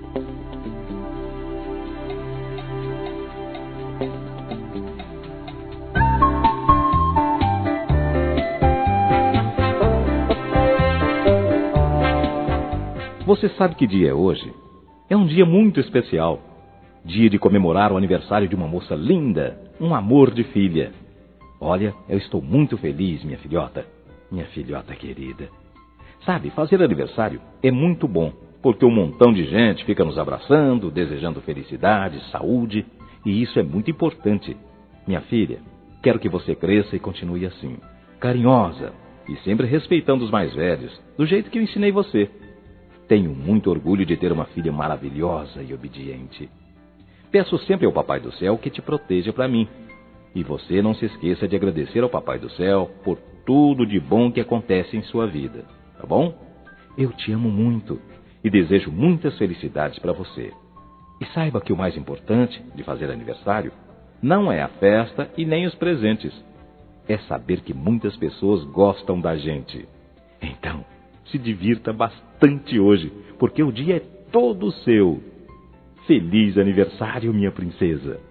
Você sabe que dia é hoje? É um dia muito especial. Dia de comemorar o aniversário de uma moça linda, um amor de filha. Olha, eu estou muito feliz, minha filhota querida. Sabe, fazer aniversário é muito bom, porque um montão de gente fica nos abraçando, desejando felicidade, saúde, e isso é muito importante. Minha filha, quero que você cresça e continue assim, carinhosa e sempre respeitando os mais velhos, do jeito que eu ensinei você. Tenho muito orgulho de ter uma filha maravilhosa e obediente. Peço sempre ao Papai do Céu que te proteja para mim. E você não se esqueça de agradecer ao Papai do Céu por tudo de bom que acontece em sua vida, tá bom? Eu te amo muito e desejo muitas felicidades para você. E saiba que o mais importante de fazer aniversário não é a festa e nem os presentes. É saber que muitas pessoas gostam da gente. Então, se divirta bastante hoje, porque o dia é todo seu. Feliz aniversário, minha princesa!